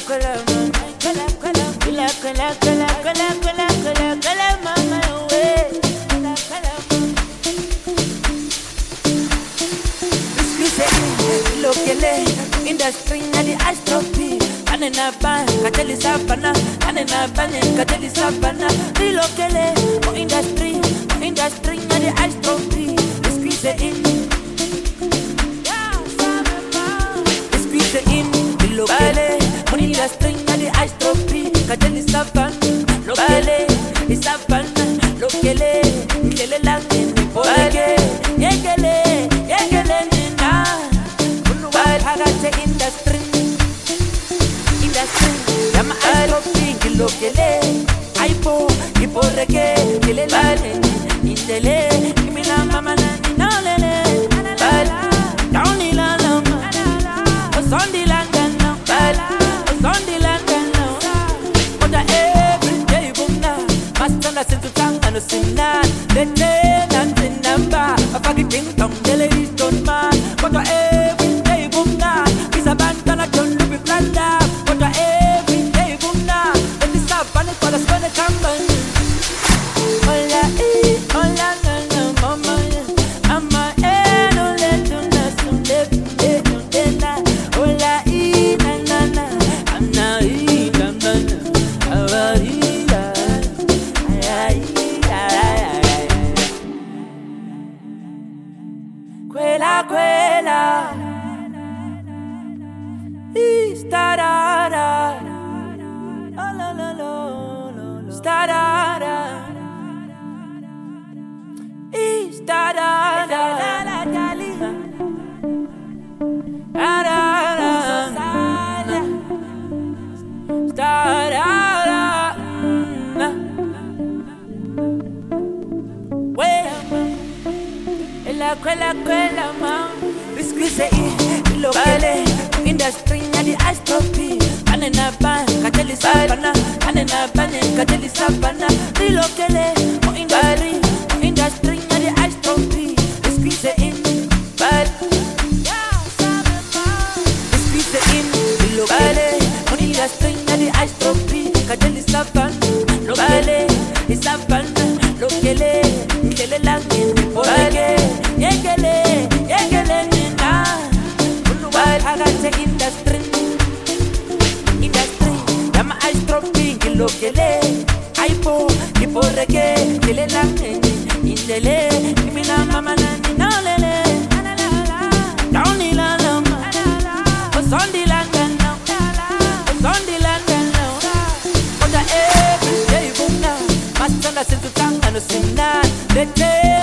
mama way. Lokele, industry na the astropy. Anena ban, kateli sabana. Anena ban, kateli sabana. Lokele, industry na the astropy. Squeeze in, squeeze in. Lokele, industry na the astropy. Kateli sabana. Lokele, sabana. Lokele, kele langin. Olege, yegele, nina. Hagate industry, yama astropy kilokele, aipo, iporeke, kilelale, indele, kimina mama nani nalele, downy lama, osondi langana, osondi langana, oda everyday bumna, master na sentu tanga no sinna, lete nanti namba, afagi ting tong dele iston man, oda everyday bumna, isa bantana don't look at blanda, oda everyday bumna, let this up and it was gonna come on. Hola hola na mama, ama no let do na sunde na, hola na, I'm na Quela, starada, starada, quella ma squeeze in locale industry na di astropy anena ban kateli sabana anena ban kateli sabana locale industry na di astropy squeeze in but squeeze in locale industry na di astropy kateli sabana locale sabana locale kele langin olege yegele nina Uluwal hagate industry Yama astropy kilokele Aipo, iporeke, kele langin Indele, kimina mama nani nalele Downy lama Osondi langana Oda everyday bumna Master na sentu tanga no sinna Lete